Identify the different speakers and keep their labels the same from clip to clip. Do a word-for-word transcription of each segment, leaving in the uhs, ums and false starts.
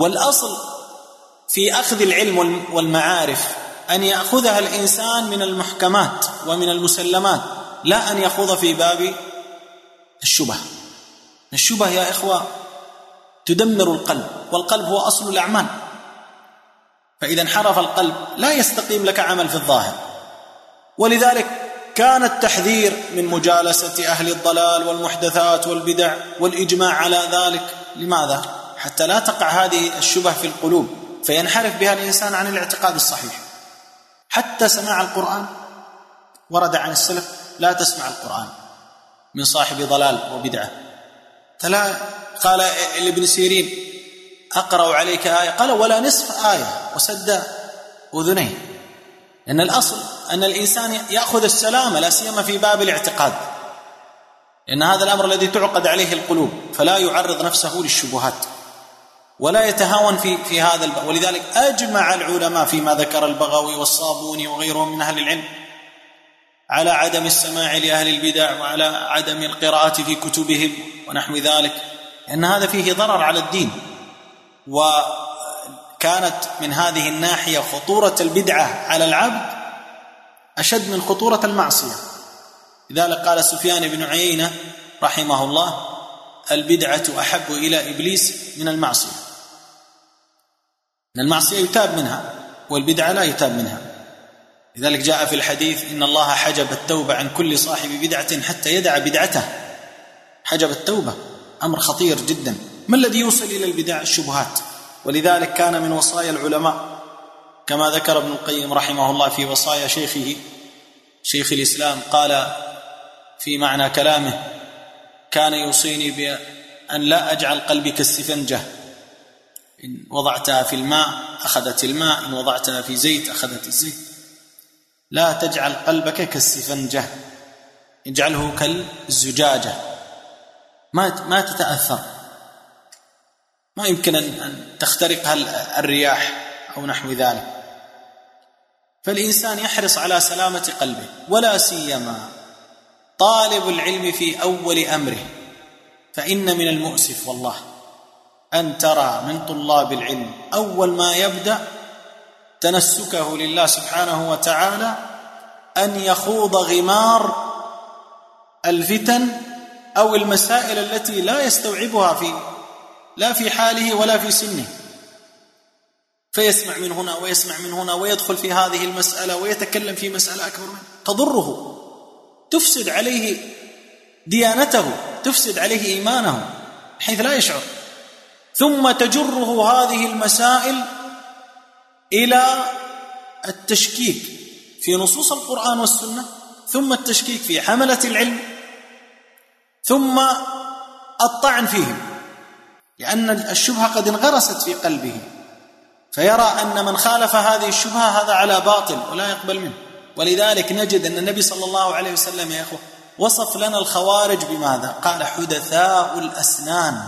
Speaker 1: والأصل في أخذ العلم والمعارف أن يأخذها الإنسان من المحكمات ومن المسلمات، لا أن يخوض في باب الشبه. الشبه يا إخوة تدمر القلب، والقلب هو أصل الأعمال، فإذا انحرف القلب لا يستقيم لك عمل في الظاهر. ولذلك كان التحذير من مجالسة أهل الضلال والمحدثات والبدع والإجماع على ذلك. لماذا؟ حتى لا تقع هذه الشبه في القلوب فينحرف بها الإنسان عن الاعتقاد الصحيح. حتى سماع القرآن ورد عن السلف: لا تسمع القرآن من صاحب ضلال وبدعة. فلا قال لابن سيرين: أقرأ عليك آية، قال: ولا نصف آية، وسد أذنيه. لأن الأصل أن الإنسان يأخذ السلامة لا سيما في باب الاعتقاد، لأن هذا الأمر الذي تعقد عليه القلوب، فلا يعرض نفسه للشبهات ولا يتهاون في في هذا الباب. ولذلك أجمع العلماء فيما ذكر البغوي والصابوني وغيرهم من أهل العلم على عدم السماع لأهل البدع وعلى عدم القراءة في كتبهم ونحو ذلك، لأن هذا فيه ضرر على الدين. وكانت من هذه الناحية خطورة البدعة على العبد أشد من خطورة المعصية. لذلك قال سفيان بن عيينة رحمه الله: البدعة أحب إلى إبليس من المعصية. إن المعصية يتاب منها والبدعة لا يتاب منها. لذلك جاء في الحديث: إن الله حجب التوبة عن كل صاحب بدعة حتى يدع بدعته. حجب التوبة أمر خطير جدا. ما الذي يوصل إلى البدع؟ الشبهات. ولذلك كان من وصايا العلماء كما ذكر ابن القيم رحمه الله في وصايا شيخه شيخ الإسلام، قال في معنى كلامه: كان يوصيني بأن لا أجعل قلبي كالسفنجة، إن وضعتها في الماء أخذت الماء، إن وضعتها في زيت أخذت الزيت. لا تجعل قلبك كالسفنجة، اجعله كالزجاجة، ما ما تتأثر، ما يمكن أن تخترقها الرياح أو نحو ذلك. فالإنسان يحرص على سلامة قلبه، ولا سيما طالب العلم في أول أمره. فإن من المؤسف والله أن ترى من طلاب العلم أول ما يبدأ تنسكه لله سبحانه وتعالى أن يخوض غمار الفتن أو المسائل التي لا يستوعبها في لا في حاله ولا في سنه، فيسمع من هنا ويسمع من هنا ويدخل في هذه المسألة ويتكلم في مسألة أكبر منه تضره، تفسد عليه ديانته، تفسد عليه إيمانه حيث لا يشعر، ثم تجره هذه المسائل إلى التشكيك في نصوص القرآن والسنة، ثم التشكيك في حملة العلم، ثم الطعن فيهم، لأن الشبهة قد انغرست في قلبه، فيرى أن من خالف هذه الشبهة هذا على باطل ولا يقبل منه. ولذلك نجد أن النبي صلى الله عليه وسلم يا أخوة وصف لنا الخوارج بماذا؟ قال: حدثاء الأسنان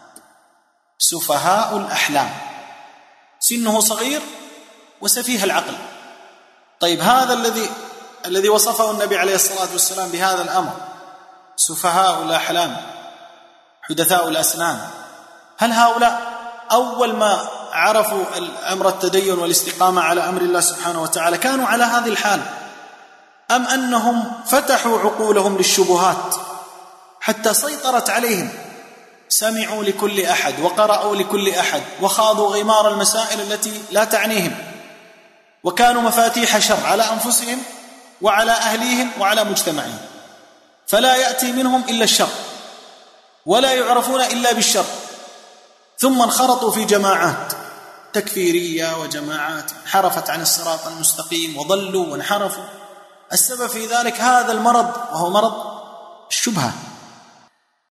Speaker 1: سفهاء الأحلام، سنه صغير وسفيه العقل. طيب هذا الذي الذي وصفه النبي عليه الصلاة والسلام بهذا الأمر، سفهاء الأحلام حدثاء الأسنان، هل هؤلاء أول ما عرفوا أمر التدين والاستقامة على أمر الله سبحانه وتعالى كانوا على هذه الحال، أم أنهم فتحوا عقولهم للشبهات حتى سيطرت عليهم، سمعوا لكل أحد وقرأوا لكل أحد وخاضوا غمار المسائل التي لا تعنيهم، وكانوا مفاتيح شر على أنفسهم وعلى أهليهم وعلى مجتمعهم، فلا يأتي منهم إلا الشر ولا يعرفون إلا بالشر، ثم انخرطوا في جماعات تكفيرية وجماعات انحرفت عن الصراط المستقيم وضلوا وانحرفوا. السبب في ذلك هذا المرض، وهو مرض الشبهة.